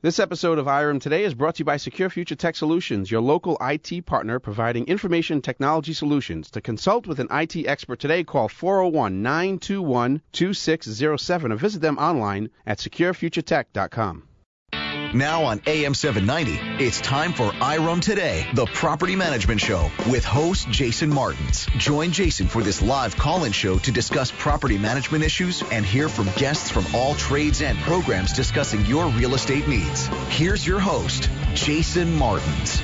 This episode of IREM Today is brought to you by Secure Future Tech Solutions, your local IT partner providing information technology solutions. To consult with an IT expert today, call 401-921-2607 or visit them online at securefuturetech.com. Now on AM 790, it's time for IREM Today, the property management show with host Jason Martins. Join Jason for this live call-in show to discuss property management issues and hear from guests from all trades and programs discussing your real estate needs. Here's your host, Jason Martins.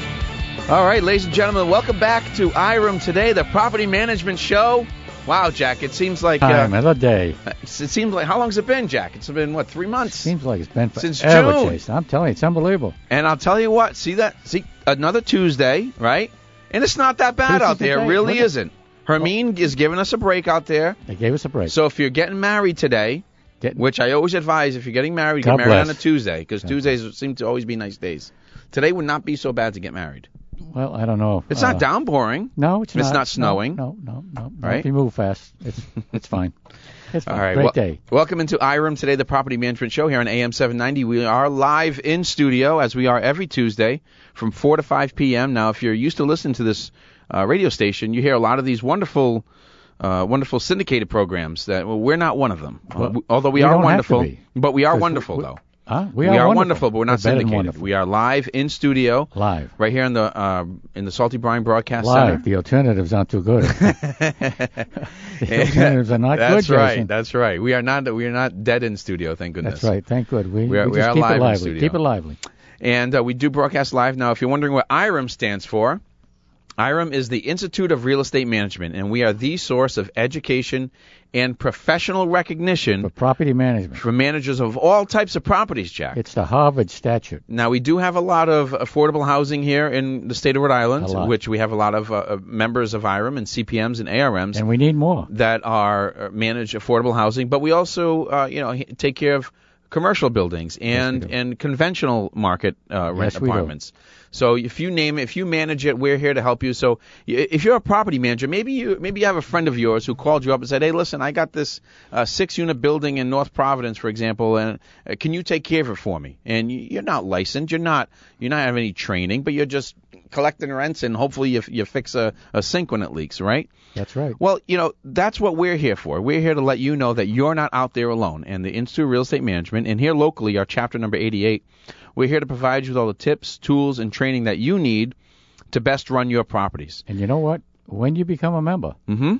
All right, ladies and gentlemen, welcome back to IREM Today, the property management show. Wow, Jack, it seems like... Time of the day. It seems like... How long's it been, Jack? It's been, 3 months? Seems like it's been since forever, June. Jason. I'm telling you, it's unbelievable. And I'll tell you what, see, another Tuesday, right? And it's not that bad out there. It really isn't. Hermine is giving us a break out there. They gave us a break. So if you're getting married today, which I always advise, if you're getting married, get married on a Tuesday, because Tuesdays seem to always be nice days. Today would not be so bad to get married. Well, I don't know. It's not downpouring. No, it's not. It's not snowing. No. Right? If you move fast, it's fine. It's fine. All right. Great day. Welcome into IREM Today, the property management show here on AM 790. We are live in studio, as we are every Tuesday, from 4 to 5 p.m. Now, if you're used to listening to this radio station, you hear a lot of these wonderful syndicated programs. That we're not one of them. Although we are wonderful. But we are wonderful, though. We are wonderful, but we're not syndicated. We are live in studio, right here in the Salty Brine Broadcast Center. The alternatives aren't too good. The alternatives are not good, Jason. That's right. We are not dead in studio. Thank goodness. That's right. Thank God. We are just keep live it lively. in studio. Keep it lively. And we do broadcast live now. If you're wondering what IREM stands for, IREM is the Institute of Real Estate Management, and we are the source of education and professional recognition for property management for managers of all types of properties, Jack. It's the Harvard statute. Now, we do have a lot of affordable housing here in the state of Rhode Island, which we have a lot of members of IREM and CPMs and ARMs. And we need more. That are manage affordable housing, but we also, take care of commercial buildings and conventional market rent apartments. So if you manage it, we're here to help you. So if you're a property manager, maybe you have a friend of yours who called you up and said, "Hey, listen, I got this 6-unit building in North Providence, for example, and can you take care of it for me?" And you're not licensed, you're not having any training, but you're just collecting rents, and hopefully you fix a sink when it leaks, right? That's right. Well, that's what we're here for. We're here to let you know that you're not out there alone. And the Institute of Real Estate Management, and here locally, our chapter number 88, we're here to provide you with all the tips, tools, and training that you need to best run your properties. And you know what? When you become a member, and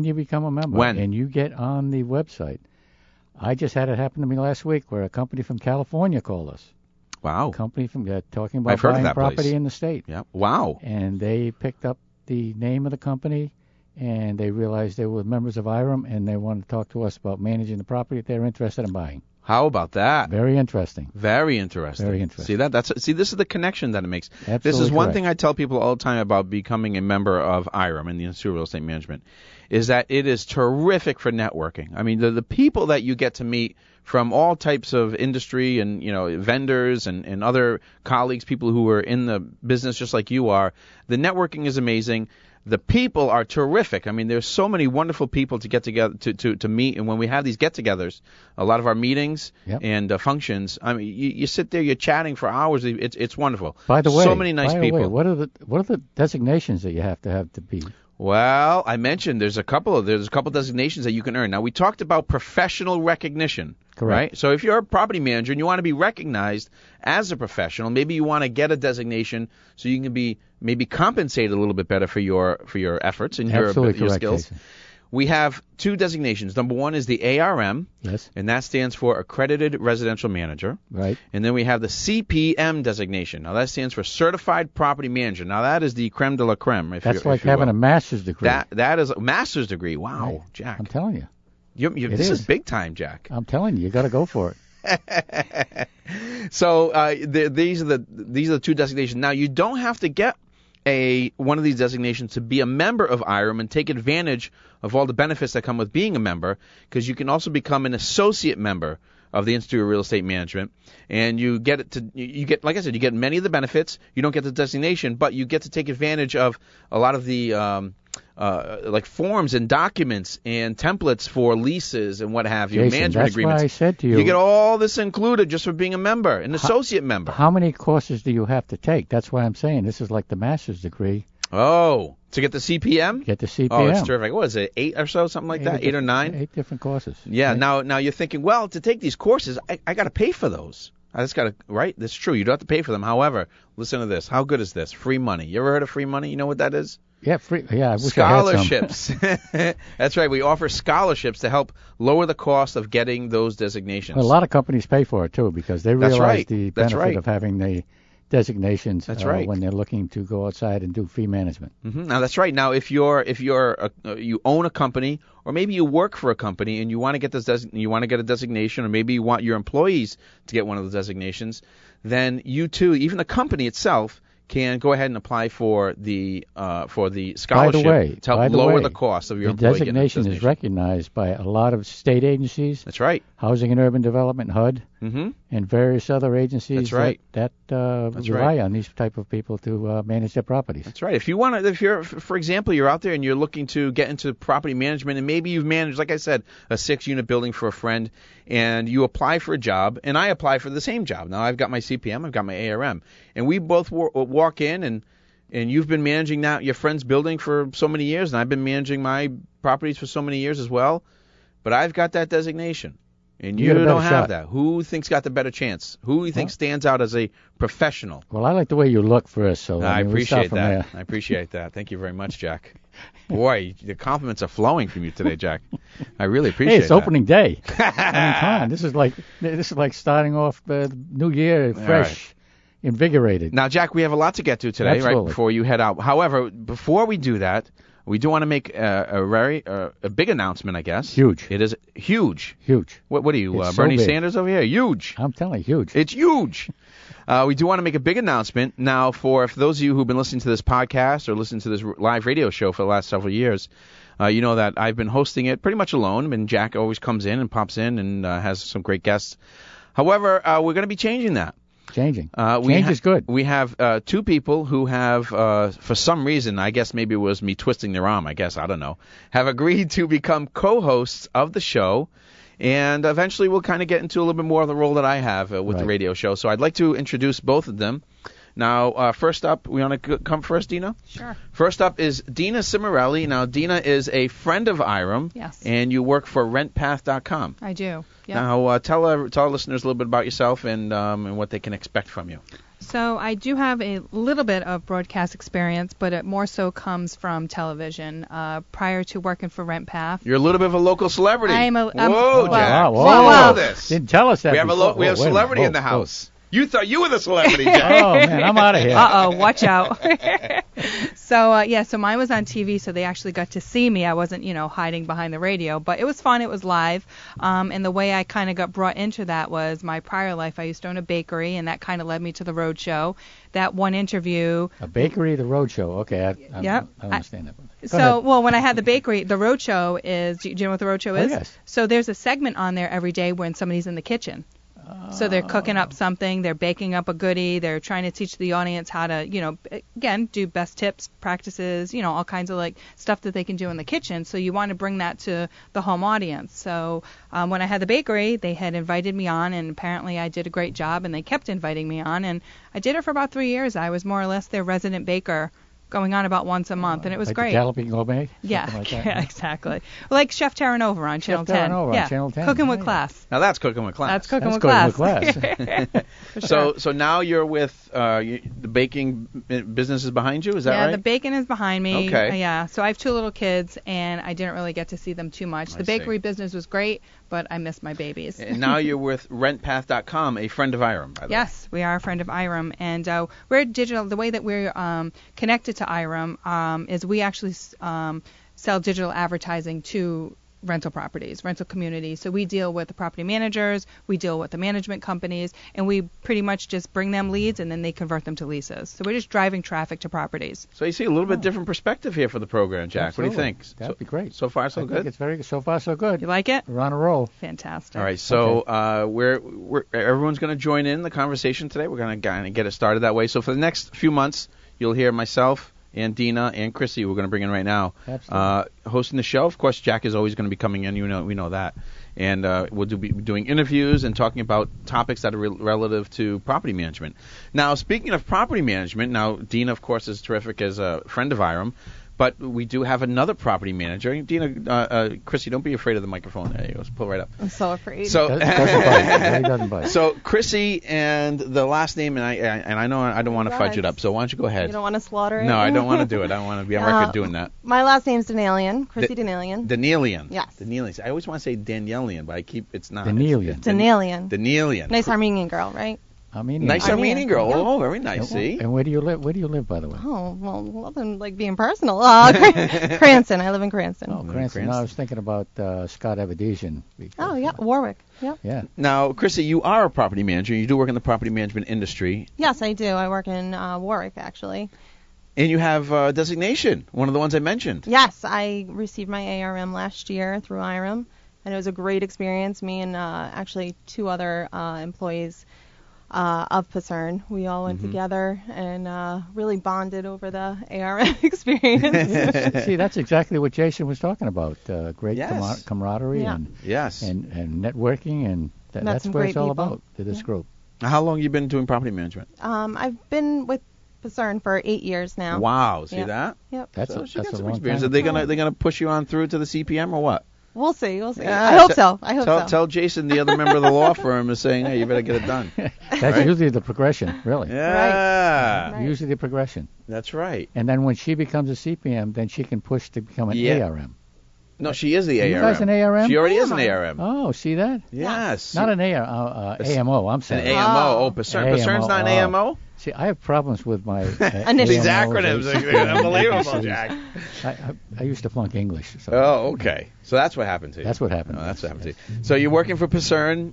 you get on the website, I just had it happen to me last week where a company from California called us. Wow. A company from talking about buying property in the state. Yeah. Wow. And they picked up the name of the company, and they realized they were members of IREM, and they wanted to talk to us about managing the property that they're interested in buying. How about that? Very interesting. Very interesting. See that? This is the connection that it makes. Absolutely this is one correct. thing I tell people all the time about becoming a member of IREM and the Institute of Real Estate Management, is that it is terrific for networking. I mean, the people that you get to meet from all types of industry and vendors and other colleagues, people who are in the business just like you are, the networking is amazing. The people are terrific. I mean, there's so many wonderful people to get together to meet, and when we have these get-togethers, a lot of our meetings and functions, I mean, you sit there, you're chatting for hours. It's wonderful. By the way, so many nice people. What are the designations that you have to be? Well, I mentioned there's a couple designations that you can earn. Now, we talked about professional recognition. Correct. Right? So if you're a property manager and you want to be recognized as a professional, maybe you want to get a designation so you can be maybe compensated a little bit better for your efforts and your skills. Jason. We have 2 designations. Number 1 is the ARM, yes, and that stands for Accredited Residential Manager. Right. And then we have the CPM designation. Now, that stands for Certified Property Manager. Now, that is the creme de la creme. That's like having a master's degree. That is a master's degree. Wow, right. Jack. I'm telling you. This is big time, Jack. I'm telling you, you got to go for it. So these are the 2 designations. Now, you don't have to get one of these designations to be a member of IREM and take advantage of all the benefits that come with being a member, because you can also become an associate member of the Institute of Real Estate Management, and you get like I said, you get many of the benefits. You don't get the designation, but you get to take advantage of a lot of the like forms and documents and templates for leases and what have you, Jason, management agreements. That's why I said to you. You get all this included just for being a member, an associate member. How many courses do you have to take? That's why I'm saying this is like the master's degree. Oh, to get the CPM? Get the CPM. Oh, it's terrific. What is it, 8 or so, something like that? 8 or 9? 8 different courses. Yeah. Right? Now you're thinking, well, to take these courses, I got to pay for those. I just got to, right? That's true. You don't have to pay for them. However, listen to this. How good is this? Free money. You ever heard of free money? You know what that is? Yeah, free. Yeah, I wish scholarships. I had some. That's right. We offer scholarships to help lower the cost of getting those designations. Well, a lot of companies pay for it too because they realize the benefit of having the designations. That's right. When they're looking to go outside and do fee management. Mm-hmm. Now that's right. Now if you own a company or maybe you work for a company and you want to get you want to get a designation, or maybe you want your employees to get one of the designations, then you too, even the company itself, can go ahead and apply for the scholarship to help lower the cost of your employee. The designation is recognized by a lot of state agencies. That's right. Housing and Urban Development, HUD, mm-hmm. and various other agencies. That's right. that rely on these type of people to manage their properties. That's right. If you're, for example, you're out there and you're looking to get into property management, and maybe you've managed, like I said, a 6-unit building for a friend, and you apply for a job, and I apply for the same job. Now I've got my CPM, I've got my ARM, and we both walk in, and you've been managing your friend's building for so many years, and I've been managing my properties for so many years as well, but I've got that designation. And you don't have that. Who thinks got the better chance? Who do you think stands out as a professional? Well, I like the way you look first, so I appreciate that. I appreciate that. Thank you very much, Jack. Boy, the compliments are flowing from you today, Jack. I really appreciate it. Hey, it's opening day. I mean, come on. This is like starting off the new year fresh, invigorated. Now, Jack, we have a lot to get to today, Absolutely. right before you head out. However, before we do that, we do want to make a big announcement, I guess. Huge. It is huge. Huge. What are you, Bernie Sanders over here? Huge. I'm telling you, huge. It's huge. We do want to make a big announcement. Now, for those of you who've been listening to this podcast or listening to this live radio show for the last several years, you know that I've been hosting it pretty much alone, and Jack always comes in and pops in and has some great guests. However, we're going to be changing that. Change is good. We have 2 people who have, for some reason, I guess maybe it was me twisting their arm, I don't know, have agreed to become co-hosts of the show. And eventually we'll kind of get into a little bit more of the role that I have with the radio show. So I'd like to introduce both of them. Now, first up, we want to come first, Dina? Sure. First up is Dina Cimarelli. Now, Dina is a friend of IREM. Yes. And you work for RentPath.com. I do. Yep. Now, tell our listeners a little bit about yourself and what they can expect from you. So I do have a little bit of broadcast experience, but it more so comes from television. Prior to working for RentPath, you're a little bit of a local celebrity. Whoa, Jack! Whoa. Know this. Didn't tell us that. We have celebrity in the house. You thought you were the celebrity, Jack. Oh man, I'm out of here. Watch out. So mine was on TV, so they actually got to see me. I wasn't, hiding behind the radio, but it was fun. It was live. And the way I kind of got brought into that was my prior life. I used to own a bakery, and that kind of led me to the road show. That one interview. A bakery, the road show. Okay, I understand that. When I had the bakery, the road show is. Do you know what the road show is? Yes. So there's a segment on there every day when somebody's in the kitchen. So they're cooking up something, they're baking up a goodie, they're trying to teach the audience how to, again, do best tips, practices, all kinds of stuff that they can do in the kitchen. So you want to bring that to the home audience. So when I had the bakery, they had invited me on, and apparently I did a great job, and they kept inviting me on, and I did it for about 3 years. I was more or less their resident baker, going on about once a month, and it was great. Galloping Gourmet? Yeah, like that, yeah, exactly. Like Chef Terranova on Channel 10. On Channel 10. Cooking with Class. Now that's Cooking with Class. That's Cooking with Class. So now you're with the baking business is behind you, is that right? Yeah, the baking is behind me. Okay. Yeah, so I have 2 little kids, and I didn't really get to see them too much. The bakery business was great, but I missed my babies. And now you're with RentPath.com, a friend of IREM, by the way. Yes, we are a friend of IREM, and we're digital. The way that we're connected to IREM is we actually sell digital advertising to rental properties, rental communities. So we deal with the property managers, we deal with the management companies, and we pretty much just bring them leads, and then they convert them to leases. So we're just driving traffic to properties. So you see a little bit different perspective here for the program, Jack. Absolutely. What do you think? That'd be great. So far, so I good? think it's very good. So far, so good. You like it? We're on a roll. Fantastic. All right, so everyone's going to join in the conversation today. We're going to kind of get it started that way. So for the next few months, you'll hear myself and Dina and Chrissy, we're going to bring in right now. Absolutely. Hosting the show. Of course, Jack is always going to be coming in. We know that. And we'll be doing interviews and talking about topics that are relative to property management. Now, speaking of property management, now Dina, of course, is terrific as a friend of IREM. But we do have another property manager. Dina, Chrissy, don't be afraid of the microphone. There you go. Just pull it right up. I'm so afraid. So, doesn't bite. So Chrissy and the last name, and I know I don't want to fudge it up. So why don't you go ahead? You don't want to slaughter it? No, I don't want to do it. I don't want to be on record doing that. My last name's Danelian, Chrissy Danelian. Danelian. Yes. Danelian. I always want to say Danielian, but it's not. Danelian. Danelian. Nice Armenian girl, right? Nice Armenian girl. Oh, very nice. See. And where do you live? Where do you live, by the way? Oh, well, nothing like being personal. Cranston. I live in Cranston. Oh, Cranston. No, I was thinking about Scott Evadesian. Oh, yeah, Warwick. Yep. Yeah. Now, Chrissy, you are a property manager. You do work in the property management industry. Yes, I do. I work in Warwick, actually. And you have designation, one of the ones I mentioned. Yes, I received my ARM last year through IREM, and it was a great experience. Me and actually 2 other employees of Pacern. We all went together and really bonded over the ARM experience. See, that's exactly what Jason was talking about. Great camaraderie and networking, and that's what it's all about to this group. Now, how long have you been doing property management? I've been with Pacern for 8 years now. Wow, see that? Yep. That's so a she got some long experience. time. Are they gonna push you on through to the CPM or what? We'll see. Yeah, I hope so. Tell Jason, the other member of the law firm, is saying, hey, you better get it done. That's usually the progression, really. Yeah. Right. Usually the progression. That's right. And then when she becomes a CPM, then she can push to become an ARM. No, she is the ARM. You guys an ARM? She already is an ARM. Oh, see that? Yes. Not an AMO, I'm sorry. An AMO. Oh, Pacern. Pacern's not an AMO? See, I have problems with my these acronyms. They're unbelievable, Jack. I used to flunk English. So. Oh, okay. So that's what happened to you. That's what happened. Oh, that's what happened to you. So you're working for Pacern,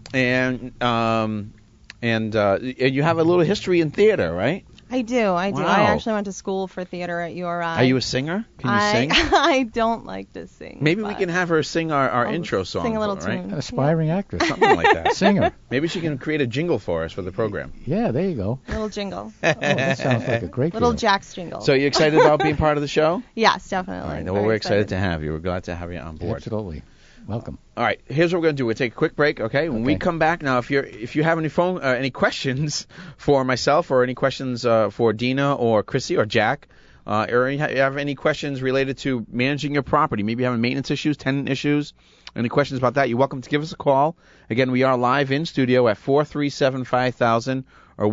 and you have a little history in theater, right? I do. Wow. I actually went to school for theater at URI. Are you a singer? Can you sing? I don't like to sing. Maybe we can have her sing our intro song. Sing a little right? tune. An aspiring actress. Something like that. Singer. Maybe she can create a jingle for us for the program. Yeah, there you go. Little jingle. Oh, that sounds like a great Little deal. Jack's jingle. So you excited about being part of the show? Yes, definitely. All right. Well, we're excited to have you. We're glad to have you on board. Absolutely. Welcome. All right, here's what we're going to do. We'll take a quick break, okay? When we come back now, if you have any questions for myself or any questions for Dina or Chrissy or Jack, or you have any questions related to managing your property, maybe you're having maintenance issues, tenant issues, any questions about that, you're welcome to give us a call. Again, we are live in studio at 437-5000 or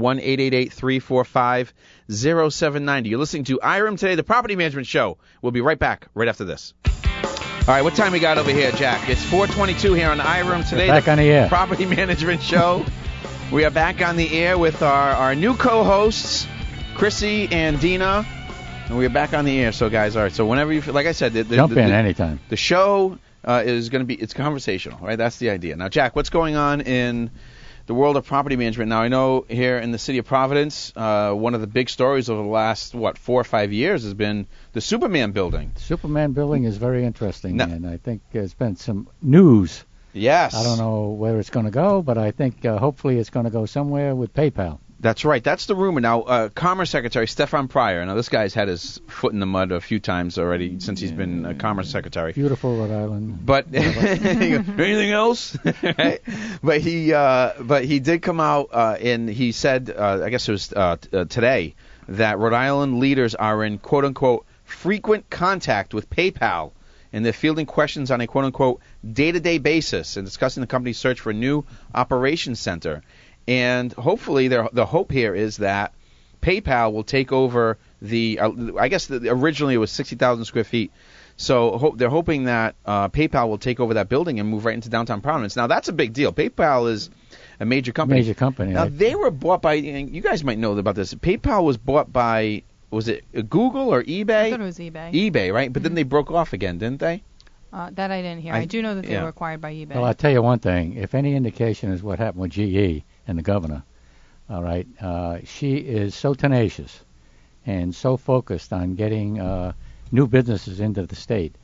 1-888-345-0790. You're listening to IREM Today, the Property Management Show. We'll be right back right after this. All right, what time we got over here, Jack? It's 4:22 here on IREM Today, back on the air. Property Management Show. We are back on the air with our new co-hosts, Chrissy and Dina, and we are back on the air. So, guys, all right. So, whenever you feel, like I said, jump in anytime. The show is going to be conversational, right? That's the idea. Now, Jack, what's going on in the world of property management? Now, I know here in the city of Providence, one of the big stories over the last 4 or 5 years has been the Superman building. The Superman building is very interesting, and I think there's been some news. Yes. I don't know where it's going to go, but I think hopefully it's going to go somewhere with PayPal. That's right. That's the rumor. Now, Commerce Secretary Stefan Pryor. Now, this guy's had his foot in the mud a few times already since he's been Commerce Secretary. Beautiful Rhode Island. But anything else? Right? But he did come out and he said, I guess it was today, that Rhode Island leaders are in quote unquote frequent contact with PayPal, and they're fielding questions on a quote unquote day-to-day basis and discussing the company's search for a new operations center. And hopefully, the hope here is that PayPal will take over I guess originally it was 60,000 square feet. So they're hoping that PayPal will take over that building and move right into downtown Providence. Now, that's a big deal. PayPal is a major company. Major company. Now, they were bought by, you guys might know about this, PayPal was bought by, was it Google or eBay? I thought it was eBay. eBay, right? But then they broke off again, didn't they? That I didn't hear. I do know that they were acquired by eBay. Well, I'll tell you one thing. If any indication is what happened with GE and the governor, all right, she is so tenacious and so focused on getting new businesses into the state.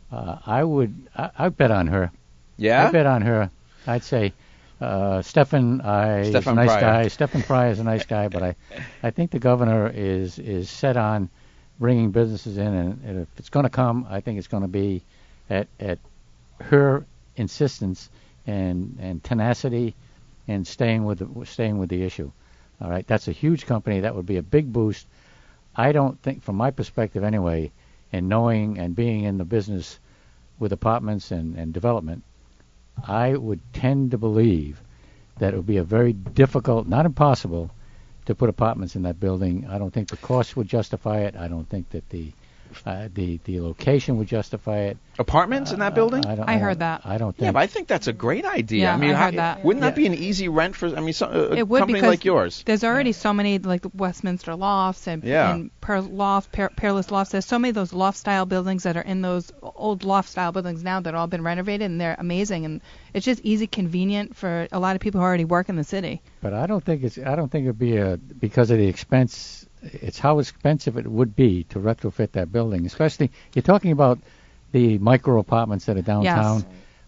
I'd bet on her. Yeah? I bet on her. I'd say Stephen is a nice guy. Stephen Pryor is a nice guy, but I think the governor is set on bringing businesses in, and if it's going to come, I think it's going to be at her insistence and tenacity and staying with the issue. All right, that's a huge company. That would be a big boost. I don't think, from my perspective anyway, and knowing and being in the business with apartments and development, I would tend to believe that it would be a very difficult, not impossible, to put apartments in that building. I don't think the cost would justify it. I don't think that the location would justify it. Apartments in that building? I heard that. I don't think. Yeah, but I think that's a great idea. Yeah, I mean, I heard that. Wouldn't that be an easy rent for? I mean, it would, company because like yours. There's already so many, like the Westminster Lofts and Peerless Lofts. There's so many of those loft-style buildings that are in those old loft-style buildings now that have all been renovated, and they're amazing. And it's just easy, convenient for a lot of people who already work in the city. But I don't think it'd be because of the expense. It's how expensive it would be to retrofit that building, especially you're talking about the micro apartments that are downtown,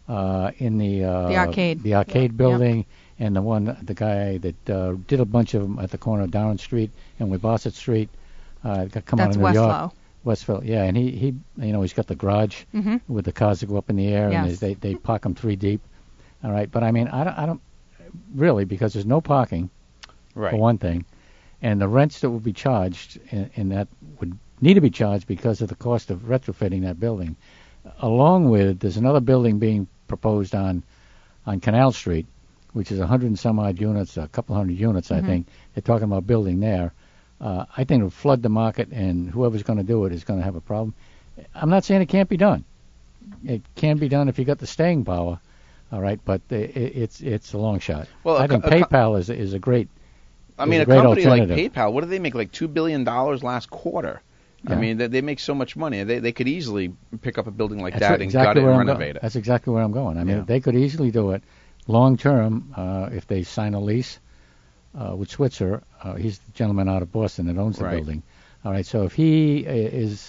in the arcade building, yep. And the guy that did a bunch of them at the corner of Down Street and with Bassett Street, come out of New York. Westfield, yeah, and he he's got the garage with the cars that go up in the air, yes. and they park them 3 deep. All right, but I mean, I don't really, because there's no parking, right, for one thing. And the rents that would be charged, and that would need to be charged because of the cost of retrofitting that building. Along with, there's another building being proposed on Canal Street, which is 100 and some odd units, a couple hundred units, I think. They're talking about building there. I think it will flood the market, and whoever's going to do it is going to have a problem. I'm not saying it can't be done. It can be done if you got the staying power, all right, but it's a long shot. Well, I think PayPal is a great. I mean, a company like PayPal, what did they make? Like $2 billion last quarter. Yeah. I mean, they make so much money. They could easily pick up a building like that and gut it and renovate it. That's exactly where I'm going. I mean, they could easily do it long term if they sign a lease with Switzer. He's the gentleman out of Boston that owns the building. All right, so if he is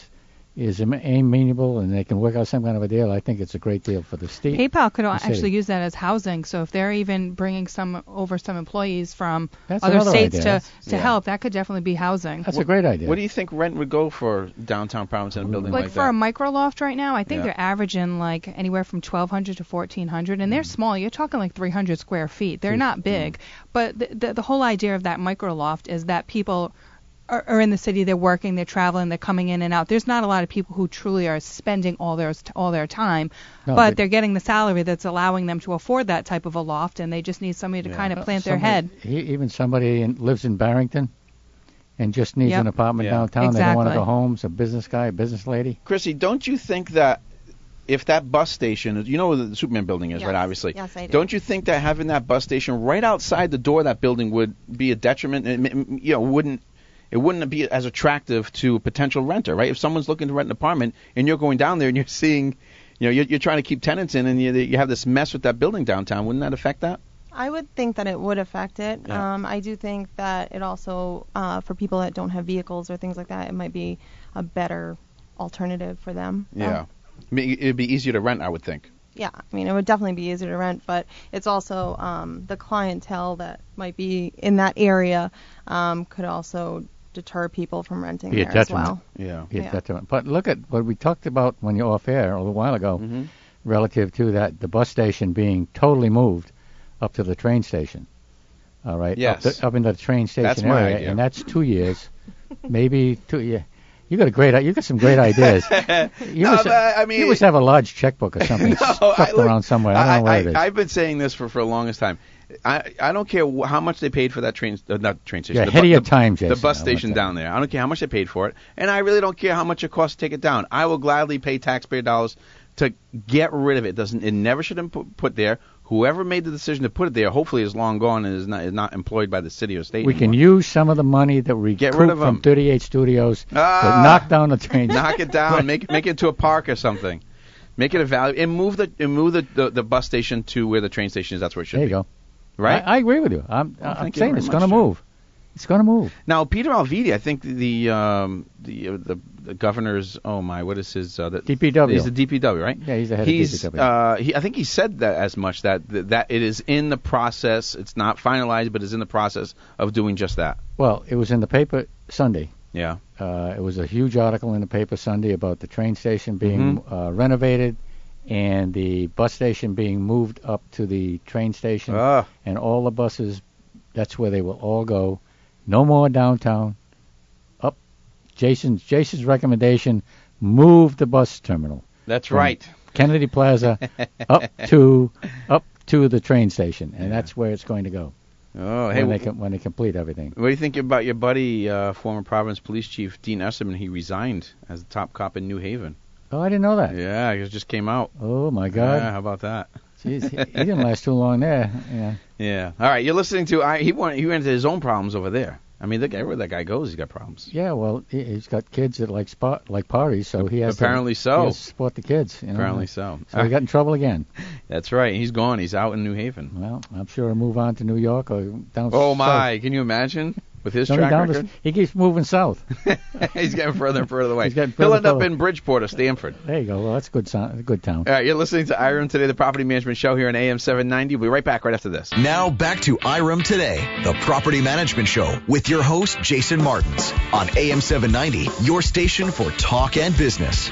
amenable and they can work out some kind of a deal, I think it's a great deal for the state. PayPal could actually use that as housing. So if they're even bringing some employees from other states to help, that could definitely be housing. That's a great idea. What do you think rent would go for downtown Providence in a building like that? Like for a micro loft right now, I think they're averaging like anywhere from $1,200 to $1,400, and they're small. You're talking like 300 square feet. They're not big, but the whole idea of that micro loft is that people are in the city, they're working, they're traveling, they're coming in and out. There's not a lot of people who truly are spending all their time, but they're getting the salary that's allowing them to afford that type of a loft, and they just need somebody to kind of plant their head. Even somebody lives in Barrington and just needs an apartment downtown. Exactly. They don't want to go home. It's a business guy, a business lady. Chrissy, don't you think that if that bus station, you know where the Superman building is, right, obviously? Yes, I do. Don't you think that having that bus station right outside the door of that building would be a detriment? It wouldn't be as attractive to a potential renter, right? If someone's looking to rent an apartment and you're going down there and you're seeing, you're trying to keep tenants in and you have this mess with that building downtown, wouldn't that affect that? I would think that it would affect it. Yeah. I do think that it also, for people that don't have vehicles or things like that, it might be a better alternative for them. Yeah. I mean, it'd be easier to rent, I would think. Yeah, I mean, it would definitely be easier to rent, but it's also the clientele that might be in that area could also deter people from renting there as well. Yeah. Detriment. But look at what we talked about when you're off air a little while ago, relative to the bus station being totally moved up to the train station. All right. Yes. Up into the train station that's area, my idea. And that's 2 years, maybe 2 years. You got some great ideas. You must have a large checkbook or something stuffed around somewhere. I don't know where it is. I've been saying this for the longest time. I don't care how much they paid for that not train station. You're ahead of your time, Jason. The bus station down there. I don't care how much they paid for it, and I really don't care how much it costs to take it down. I will gladly pay taxpayer dollars to get rid of it. It never should have been put there. Whoever made the decision to put it there, hopefully is long gone and is not employed by the city or state We anymore. can use some of the money that we get rid of from 38 Studios to knock down the train. Knock it down. Make it into a park or something. Make it a value and move the bus station to where the train station is. That's where it should be. There you go. Right? I agree with you. I'm saying it's going to move. It's going to move. Now, Peter Alviti, I think the governor's, what is his? DPW. He's the DPW, right? Yeah, he's the head of DPW. I think he said that as much, that it is in the process. It's not finalized, but it's in the process of doing just that. Well, it was in the paper Sunday. Yeah. It was a huge article in the paper Sunday about the train station being renovated and the bus station being moved up to the train station. And all the buses, that's where they will all go. No more downtown. Up. Jason's recommendation, move the bus terminal. That's right. Kennedy Plaza up to the train station, and that's where it's going to go. Oh, hey, when they complete everything. What do you think about your buddy, former Providence Police Chief Dean Esserman? He resigned as the top cop in New Haven. Oh, I didn't know that. Yeah, it just came out. Oh my God. Yeah, how about that? Jeez, he didn't last too long there. Yeah. Yeah. All right, you're listening to. He ran into his own problems over there. I mean, where that guy goes, he's got problems. Yeah, well, he's got kids that like parties, so he has apparently to, so. He has to support the kids. You know? Apparently so. So he got in trouble again. That's right. He's gone. He's out in New Haven. Well, I'm sure he'll move on to New York or down. Oh my! South. Can you imagine with his track record? He keeps moving south. He's getting further and further away. He'll end up in Bridgeport or Stamford. There you go. Well, that's a good town. All right, you're listening to IREM Today, the property management show here on AM 790. We'll be right back right after this. Now back to IREM Today, the property management show with your host, Jason Martins, on AM 790, your station for talk and business.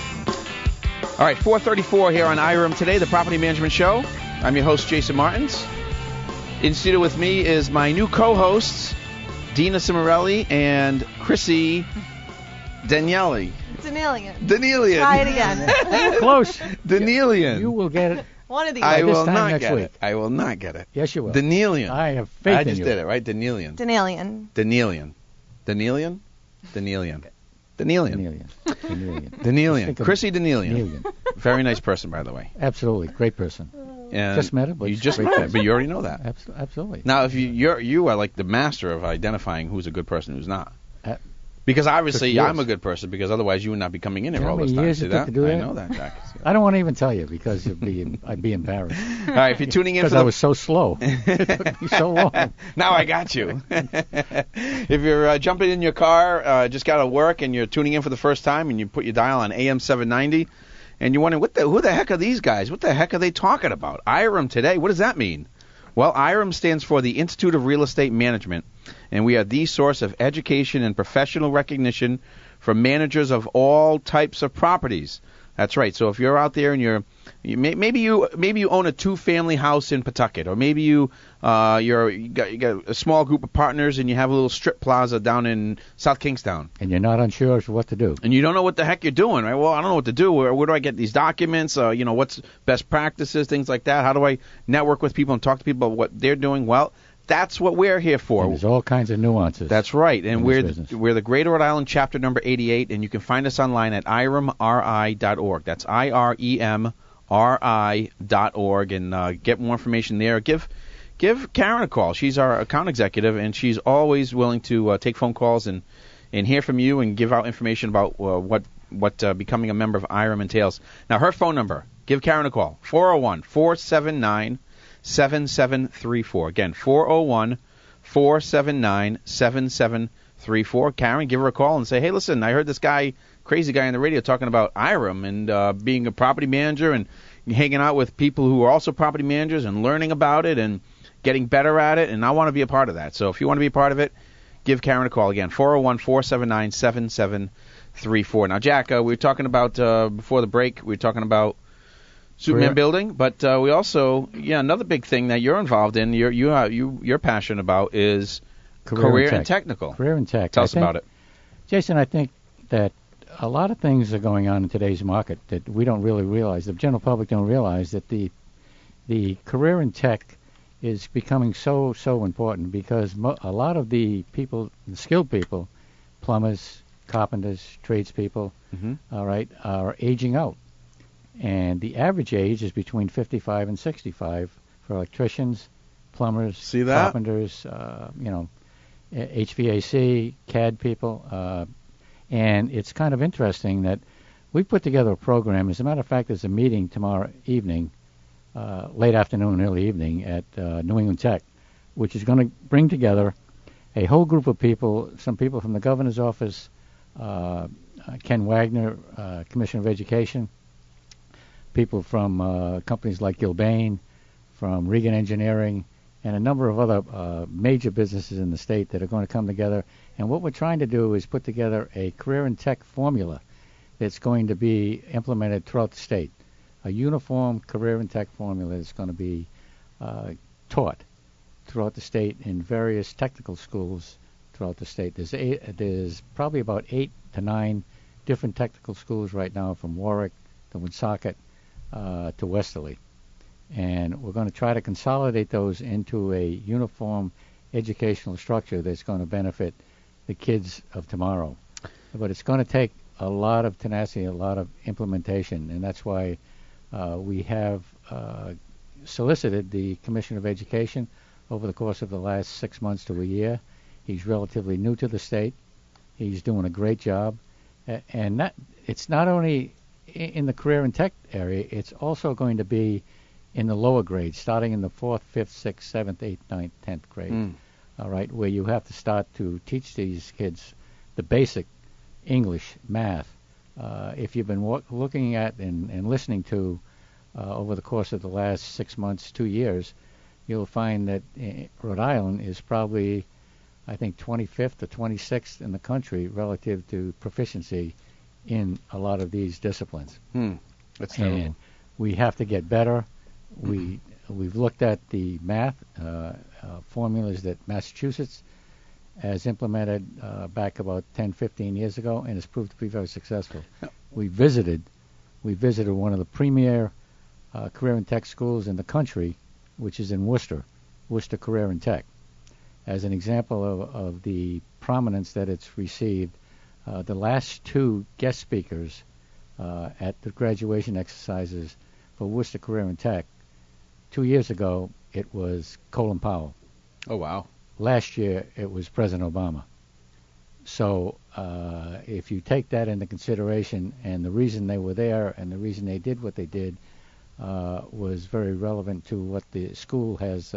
All right, 4:34 here on IREM Today, the property management show. I'm your host, Jason Martins. In studio with me is my new co-hosts, Dina Cimarelli and Chrissy Daniele. Danelian. Try it again. Close. Danelian. You will get it. One of these. I will time not next get week. it. I will not get it. Yes, you will. Danelian. I have faith in you. I just did it, right? Danelian. Danelian. Danelian. Danelian? Danelian. Danelian. Danelian. Chrissy Danelian. Very nice person, by the way. Absolutely. Great person. And just met her, but you just met her, but you already know that. Absolutely. Now, if you are like the master of identifying who's a good person and who's not. Because obviously I'm a good person, because otherwise you would not be coming in here all this time. See that? To do that? I know that, Jack. I don't want to even tell you because I'd be embarrassed. All right, if you're tuning in because I was so slow. It took me so long. Now I got you. If you're jumping in your car, just got to work, and you're tuning in for the first time, and you put your dial on AM 790, and you're wondering who the heck are these guys? What the heck are they talking about? IREM Today. What does that mean? Well, IREM stands for the Institute of Real Estate Management, and we are the source of education and professional recognition for managers of all types of properties. That's right. So if you're out there and maybe you own a 2-family house in Pawtucket, or maybe you got a small group of partners and you have a little strip plaza down in South Kingstown, and you're not unsure of what to do, and you don't know what the heck you're doing, right? Well, I don't know what to do. Where do I get these documents? What's best practices, things like that. How do I network with people and talk to people about what they're doing? Well, that's what we're here for. And there's all kinds of nuances. That's right. And we're the Greater Rhode Island chapter number 88, and you can find us online at iremri.org. That's IREMRI.org, and get more information there. Give Karen a call. She's our account executive, and she's always willing to take phone calls and hear from you and give out information about what becoming a member of IREM entails. Now, her phone number, give Karen a call, 401-479-7734. Again, 401-479-7734. Karen, give her a call and say, hey, listen, I heard this crazy guy on the radio talking about IREM and being a property manager and hanging out with people who are also property managers and learning about it and getting better at it, and I want to be a part of that. So if you want to be a part of it, give Karen a call. Again, 401-479-7734. Now, Jack, we were talking about, before the break, we were talking about Superman building, but we also, another big thing that you're involved in, you're passionate about is career and technical. Career and tech. Tell us about it. Jason, I think that a lot of things are going on in today's market that we don't really realize. The general public don't realize that the career in tech is becoming so important because a lot of the people, the skilled people, plumbers, carpenters, tradespeople, all right, are aging out. And the average age is between 55 and 65 for electricians, plumbers, carpenters, HVAC, CAD people. And it's kind of interesting that we put together a program. As a matter of fact, there's a meeting tomorrow evening, late afternoon, early evening at New England Tech, which is going to bring together a whole group of people, some people from the governor's office, Ken Wagner, Commissioner of Education, people from companies like Gilbane, from Regan Engineering, and a number of other major businesses in the state that are going to come together. And what we're trying to do is put together a career and tech formula that's going to be implemented throughout the state, a uniform career and tech formula that's going to be taught throughout the state in various technical schools throughout the state. There's probably about 8 to 9 different technical schools right now, from Warwick to Woonsocket to Westerly. And we're going to try to consolidate those into a uniform educational structure that's going to benefit the kids of tomorrow. But it's going to take a lot of tenacity, a lot of implementation, and that's why we have solicited the Commissioner of Education over the course of the last 6 months to a year. He's relatively new to the state. He's doing a great job. And it's not only in the career and tech area, it's also going to be in the lower grades, starting in the 4th, 5th, 6th, 7th, 8th, 9th, 10th grade, all right, where you have to start to teach these kids the basic English, math. If you've been looking at and listening to over the course of the last 6 months, 2 years, you'll find that Rhode Island is probably, I think, 25th or 26th in the country relative to proficiency in a lot of these disciplines. That's terrible. And we have to get better. We've looked at the math formulas that Massachusetts has implemented back about 10, 15 years ago, and it's proved to be very successful. We visited one of the premier career and tech schools in the country, which is in Worcester Career and Tech. As an example of the prominence that it's received, the last 2 guest speakers at the graduation exercises for Worcester Career and Tech, 2 years ago, it was Colin Powell. Oh, wow. Last year, it was President Obama. So if you take that into consideration, and the reason they were there and the reason they did what they did was very relevant to what the school has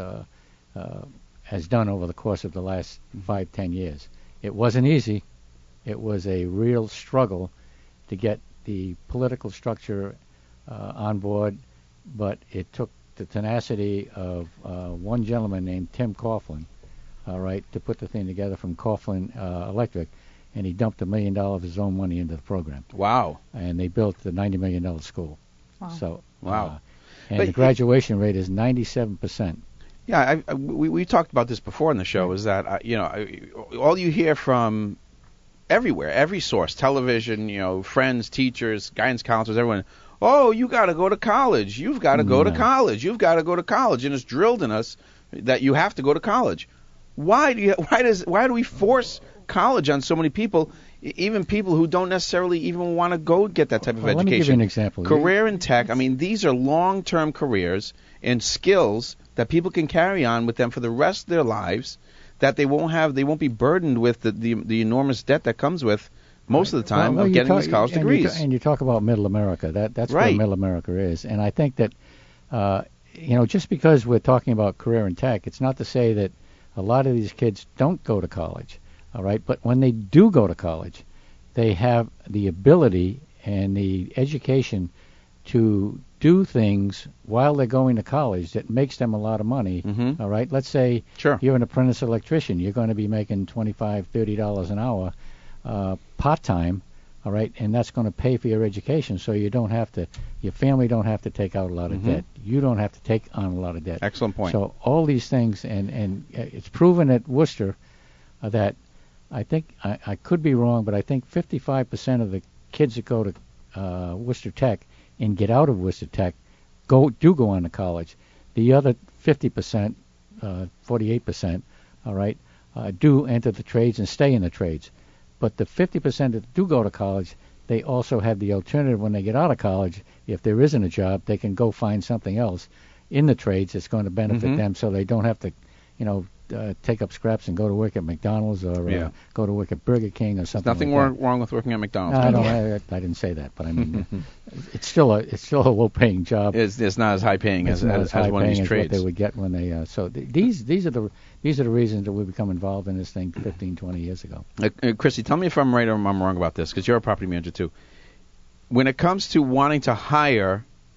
done over the course of the last 5-10 years. It wasn't easy. It was a real struggle to get the political structure on board, but it took the tenacity of one gentleman named Tim Coughlin, all right, to put the thing together from Coughlin Electric, and he dumped $1 million of his own money into the program. Wow. And they built the $90 million school. Wow. So, wow. And But the graduation rate is 97%. Yeah, we talked about this before on the show, is that, all you hear from everywhere, every source, television, friends, teachers, guidance counselors, everyone, oh, you got to go to college. You've got to go to college. You've got to go to college. And it's drilled in us that you have to go to college. Why do we force college on so many people, even people who don't necessarily even want to go get that type of education? Let me give you an example. Career in tech, these are long-term careers and skills that people can carry on with them for the rest of their lives, that they won't be burdened with the enormous debt that comes with most of the time of getting these college degrees. And you talk about Middle America. That's right. Where Middle America is. And I think that, just because we're talking about career in tech, it's not to say that a lot of these kids don't go to college, all right? But when they do go to college, they have the ability and the education to do things while they're going to college that makes them a lot of money, all right? Let's say you're an apprentice electrician. You're going to be making $25, $30 an hour part-time, all right, and that's going to pay for your education, so your family don't have to take out a lot of debt. You don't have to take on a lot of debt. Excellent point. So all these things, and it's proven at Worcester that I think, I could be wrong, but I think 55% of the kids that go to Worcester Tech and get out of Worcester Tech do go on to college. The other 50%, 48%, all right, do enter the trades and stay in the trades. But the 50% that do go to college, they also have the alternative when they get out of college. If there isn't a job, they can go find something else in the trades that's going to benefit them, so they don't have to, take up scraps and go to work at McDonald's or go to work at Burger King or something. There's nothing wrong with working at McDonald's. I didn't say that, but I mean, it's still a low-paying job. It's not as high-paying as one of these trades. What they would get when they. These are the reasons that we become involved in this thing 15, 20 years ago. Christy, tell me if I'm right or I'm wrong about this, because you're a property manager too. When it comes to wanting to hire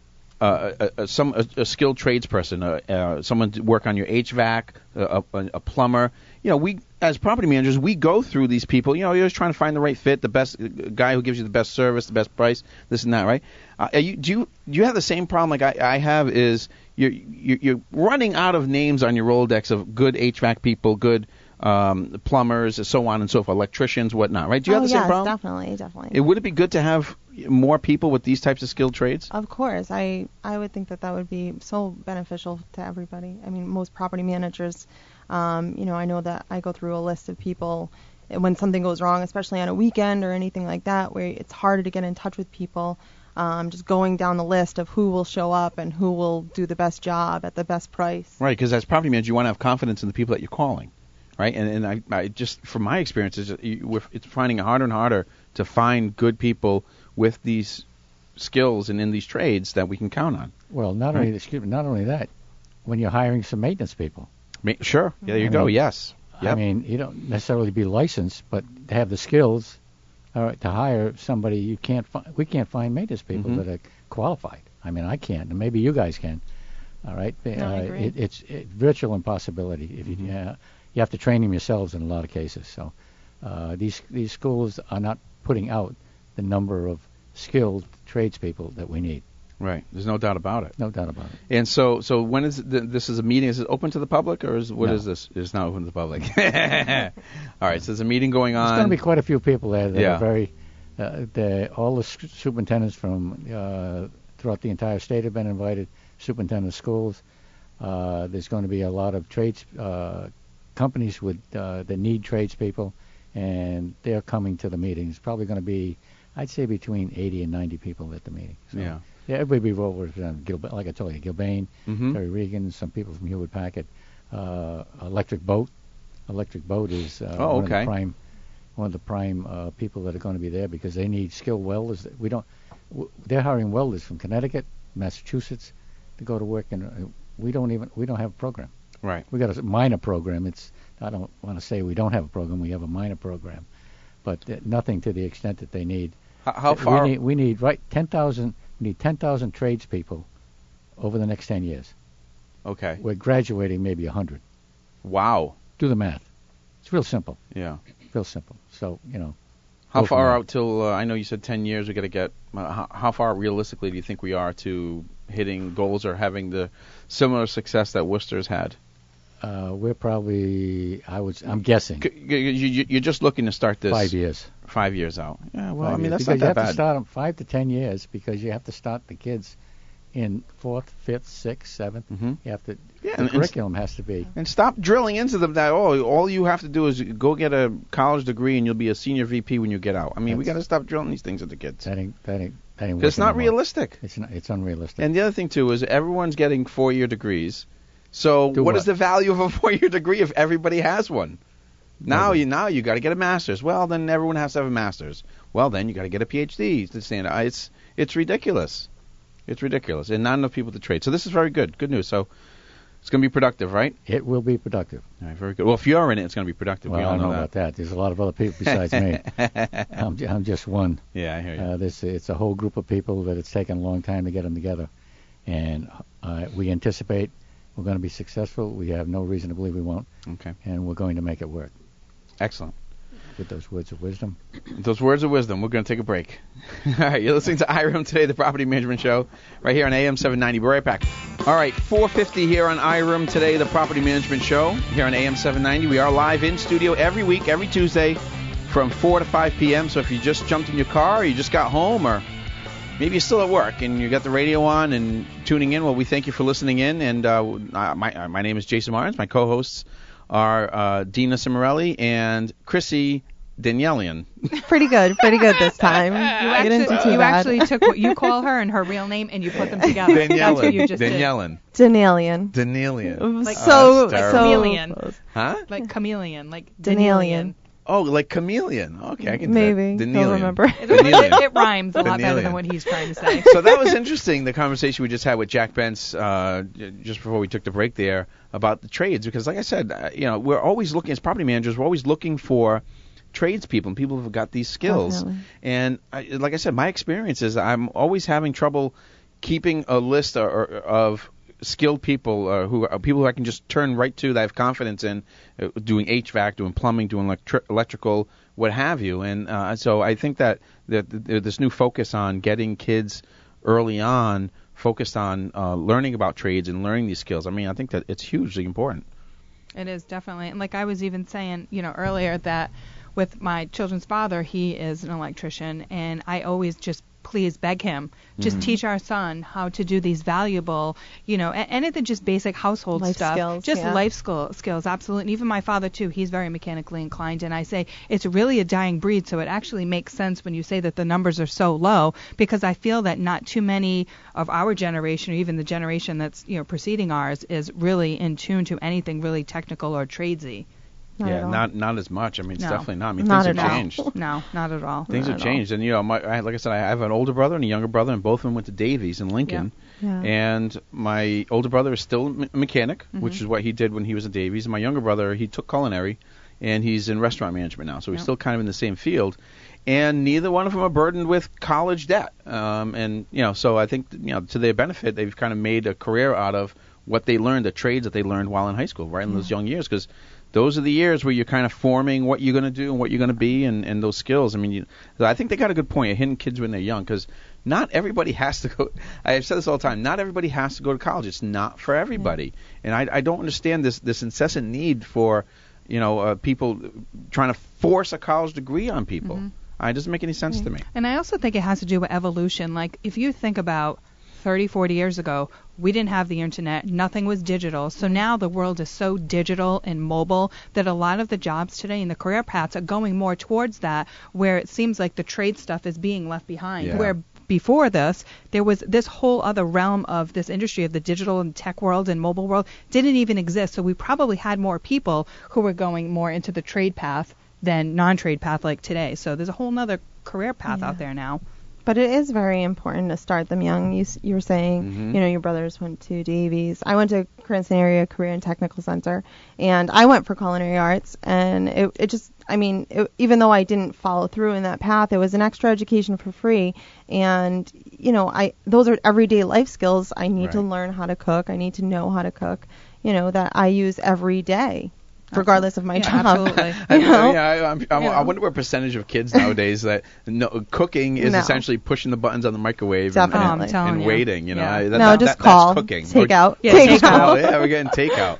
a skilled tradesperson, someone to work on your HVAC, a plumber. We as property managers, we go through these people. You're always trying to find the right fit, the best guy who gives you the best service, the best price, this and that, right? Do you have the same problem like I have? Is you're running out of names on your Rolodex of good HVAC people, good plumbers, so on and so forth, electricians, whatnot, right? Do you have the same problem? Definitely. Would it be good to have more people with these types of skilled trades? Of course. I would think that would be so beneficial to everybody. I mean, most property managers, I know that I go through a list of people when something goes wrong, especially on a weekend or anything like that, where it's harder to get in touch with people. Just going down the list of who will show up and who will do the best job at the best price. Right, because as property manager, you want to have confidence in the people that you're calling. Right, and I just from my experience, it's finding it harder and harder to find good people with these skills and in these trades that we can count on. Well, not only that, when you're hiring some maintenance people. Sure, yeah, there you go. Yes, yep. I mean, you don't necessarily be licensed, but to have the skills to hire somebody, we can't find maintenance people that are qualified. I mean, I can't, and maybe you guys can. All right, I agree. It's virtual impossibility if you. You have to train them yourselves in a lot of cases. So these schools are not putting out the number of skilled tradespeople that we need. Right. There's no doubt about it. No doubt about it. And so when is this is a meeting? Is it open to the public or is this? It's not open to the public. All right. So there's a meeting going on. There's going to be quite a few people there that are very. All the superintendents from throughout the entire state have been invited. Superintendent of schools. There's going to be a lot of trades. Companies that need tradespeople, and they're coming to the meeting. It's probably going to be, I'd say, between 80 and 90 people at the meeting. So, yeah, everybody will be well represented. Like I told you, Gilbane, Terry Regan, some people from Hewlett Packard, Electric Boat. Electric Boat is one of the prime people that are going to be there because they need skilled welders. They're hiring welders from Connecticut, Massachusetts, to go to work, and we don't have a program. Right. We got a minor program. I don't want to say we don't have a program. We have a minor program, but nothing to the extent that they need. How far? We need 10,000. We need 10,000 tradespeople over the next 10 years. Okay. We're graduating maybe 100. Wow. Do the math. It's real simple. Yeah. Real simple. So How far out till? I know you said 10 years. We got to get. How far realistically do you think we are to hitting goals or having the similar success that Worcester's had? We're probably, I'm guessing. You're just looking to start this. 5 years. 5 years out. Yeah, well, 5 I mean, years. that's because not that bad. You have to start them 5 to 10 years because you have to start the kids in 4th, 5th, 6th, 7th. Mm-hmm. You have to, the curriculum has to be. And stop drilling into them that, all you have to do is go get a college degree and you'll be a senior VP when you get out. I mean, we got to stop drilling these things at the kids. That ain't Because it's not realistic. It's unrealistic. And the other thing, too, is everyone's getting 4-year degrees. So what is the value of a 4-year degree if everybody has one? Now you got to get a master's. Well, then everyone has to have a master's. Well, then you got to get a PhD to stand. It's ridiculous. It's ridiculous, and not enough people to trade. So this is very good. Good news. So it's going to be productive, right? It will be productive. All right, very good. Well, if you're in it, it's going to be productive. Well, we all I don't know that. about that. There's a lot of other people besides me. I'm just one. Yeah, I hear you. It's a whole group of people that it's taken a long time to get them together, and we anticipate we're going to be successful. We have no reason to believe we won't. Okay. And we're going to make it work. Excellent. With those words of wisdom. Those words of wisdom. We're going to take a break. All right, you're listening to IROM Today, the Property Management Show, right here on AM 790. We're right back. All right, 4:50 here on IROM Today, the Property Management Show, here on AM 790. We are live in studio every week, every Tuesday, from 4 to 5 p.m. So if you just jumped in your car, or you just got home, or maybe you're still at work and you got the radio on and tuning in, well, we thank you for listening in. And my name is Jason Martins. My co-hosts are Dina Cimarelli and Chrissy Danielian. Pretty good this time. You actually took what you call her and her real name and you put them together. That's what you just did. Danielian. Like chameleon. Huh? Like chameleon. Like Danielian. Oh, like chameleon. Okay, I can maybe. Don't remember. It rhymes a lot better than what he's trying to say. So that was interesting, the conversation we just had with Jack Bentz just before we took the break there about the trades. Because like I said, we're always looking, as property managers, we're always looking for tradespeople and people who've got these skills. Definitely. And like I said, my experience is I'm always having trouble keeping a list of skilled people people who I can just turn right to that I have confidence in, doing HVAC, doing plumbing, doing electrical, what have you. And so I think that this new focus on getting kids early on focused on learning about trades and learning these skills, I mean, I think that it's hugely important. It is, definitely. And like I was even saying, earlier, that with my children's father, he is an electrician, and I always just please beg him, just teach our son how to do these valuable, anything, just basic household life stuff, skills, just life skills, absolutely. And even my father too, he's very mechanically inclined, and I say it's really a dying breed, so it actually makes sense when you say that the numbers are so low, because I feel that not too many of our generation, or even the generation that's preceding ours, is really in tune to anything really technical or tradesy. Not as much. I mean, it's definitely not. I mean, Not things have at all. changed. No, not at all. Things have changed, and like I said, I have an older brother and a younger brother, and both of them went to Davies in Lincoln. Yeah. And my older brother is still a mechanic, which is what he did when he was at Davies. And my younger brother, he took culinary, and he's in restaurant management now, so he's still kind of in the same field. And neither one of them are burdened with college debt. So I think to their benefit, they've kind of made a career out of what they learned, the trades that they learned while in high school, right in those young years, because those are the years where you're kind of forming what you're going to do and what you're going to be, and those skills. I mean, I think they got a good point of hitting kids when they're young, because not everybody has to go. I've said this all the time. Not everybody has to go to college. It's not for everybody, and I don't understand this incessant need for people trying to force a college degree on people. It doesn't make any sense to me. And I also think it has to do with evolution. Like, if you think about 30, 40 years ago, we didn't have the internet. Nothing was digital. So now the world is so digital and mobile that a lot of the jobs today and the career paths are going more towards that, where it seems like the trade stuff is being left behind. Yeah. Where before this, there was this whole other realm of this industry of the digital and tech world and mobile world didn't even exist. So we probably had more people who were going more into the trade path than non-trade path like today. So there's a whole other career path out there now. But it is very important to start them young. You were saying, your brothers went to Davies. I went to Cranston Area Career and Technical Center, and I went for culinary arts. And it just, even though I didn't follow through in that path, it was an extra education for free. And, those are everyday life skills. I need to learn how to cook. I need to know how to cook, that I use every day, regardless of my job. Absolutely. I wonder what percentage of kids nowadays that cooking is essentially pushing the buttons on the microwave and waiting. Just call. That's cooking. Takeout. Takeout. Yeah, we're getting takeout.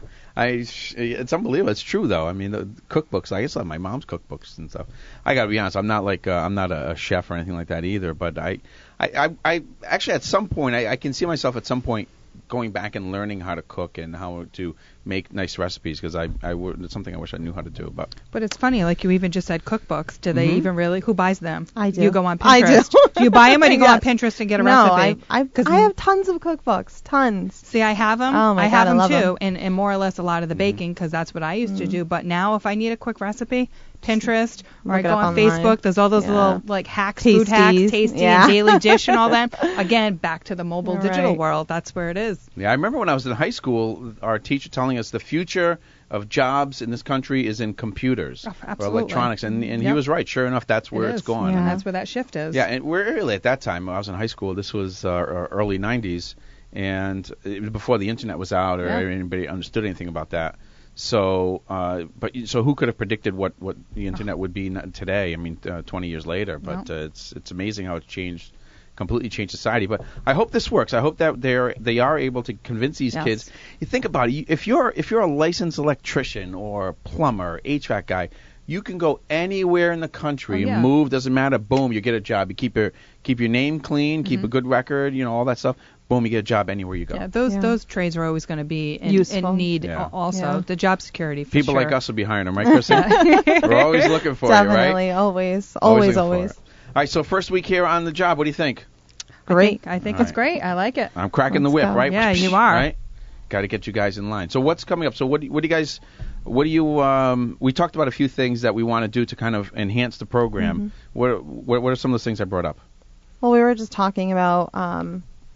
It's unbelievable. It's true though. I mean, the cookbooks. I guess I have my mom's cookbooks and stuff. I gotta be honest. I'm not a chef or anything like that either. But I actually at some point I can see myself at some point going back and learning how to cook and how to make nice recipes, because it's something I wish I knew how to do. But it's funny, like you even just said cookbooks. Do they even really? Who buys them? I do. You go on Pinterest. I do. Do you buy them, or do you go on Pinterest and get a recipe? I have tons of cookbooks, tons. See, I have them. Oh my I have God, them I love too, and more or less a lot of the baking, because that's what I used to do. But now, if I need a quick recipe, Pinterest, or I go on Facebook. There's all those little like hacks, food hacks, tasty, and daily dish, and all that. Again, back to the mobile digital world. That's where it is. Yeah, I remember when I was in high school, our teacher telling us the future of jobs in this country is in computers or electronics, and he was right. Sure enough, that's where it's going. And that's where that shift is. Yeah, and we're early at that time. When I was in high school. This was early 90s, and it was before the internet was out or anybody understood anything about that. So, so who could have predicted what the internet would be today? I mean, 20 years later. But it's amazing how it's completely changed society. But I hope this works. I hope that they are able to convince these kids. You think about it. If you're a licensed electrician or plumber, HVAC guy, you can go anywhere in the country and move. Doesn't matter. Boom, you get a job. You keep your name clean, keep a good record. All that stuff. Boom, you get a job anywhere you go. Yeah, those trades are always going to be in need. Also, the job security. People like us will be hiring them, right, Chrissy? We're always looking for Definitely, you, right? Always. All right, so first week here on the job, what do you think? Great. I think it's great. I like it. I'm cracking the whip, right? Yeah, you are. Right? Got to get you guys in line. So what's coming up? So what do you guys? What do you? We talked about a few things that we want to do to kind of enhance the program. What are some of those things I brought up? Well, we were just talking about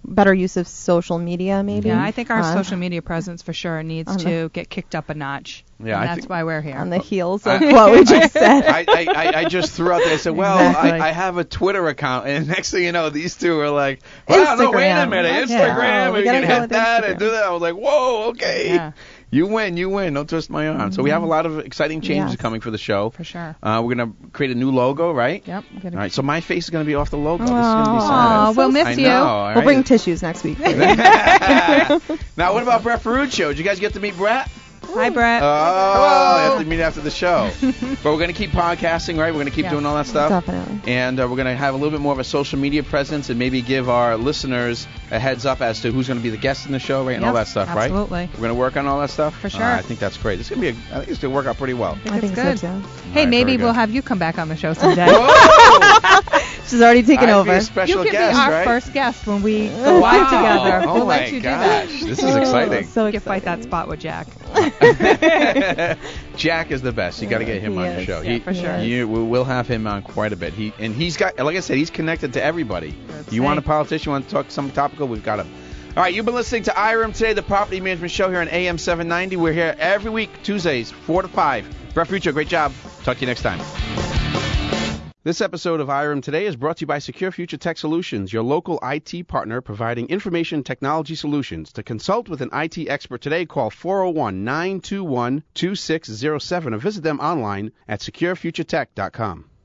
better use of social media, maybe. Yeah, I think our social media presence for sure needs to get kicked up a notch. Yeah, and that's why we're here. On the heels of what we just said. I just threw out there. I said, well, Exactly. I have a Twitter account, and next thing you know, these two are like, well, no, wait a Instagram. minute, Yeah. Instagram, We we gotta can go hit with that Instagram. and do that. I was like, whoa, okay. Yeah. You win. Don't twist my arm. So we have a lot of exciting changes Yes. coming for the show. For sure. We're going to create a new logo, right? Yep. All right, so my face is going to be off the logo. This is going to be Aw, sad. we'll miss I you. know, all We'll right. bring tissues next week. Now, what about Brett Ferruccio? Did you guys get to meet Brett? Hi, Brett. Oh, I have to meet after the show. But we're going to keep podcasting, right? We're going to keep Yes. doing all that stuff. Definitely. And we're going to have a little bit more of a social media presence and maybe give our listeners a heads up as to who's going to be the guest in the show, right? And all Yep, that stuff, right? absolutely. We're going to work on all that stuff? For sure. I think that's great. This is going to be I think it's going to work out pretty well. I think good. so, too. Hey, right, maybe very we'll good. have you come back on the show someday. Whoa! She's already taken I'd over. be a special You can guest, be our right? first guest when we go live together. Oh We'll my let you gosh. do that. This is exciting. So You can fight that exciting. spot with Jack. Jack is the best. You got to get him He on your is. show. Yeah, for sure. We'll have him on quite a bit. He's got, like I said, he's connected to everybody. Let's You want a see. politician, you want to talk something topical, we've got him. All right, you've been listening to IRM today, the property management show here on AM 790. We're here every week, Tuesdays, 4 to 5. Brett Ferruccio, great job. Talk to you next time. This episode of IRM Today is brought to you by Secure Future Tech Solutions, your local IT partner providing information technology solutions. To consult with an IT expert today, call 401-921-2607 or visit them online at securefuturetech.com.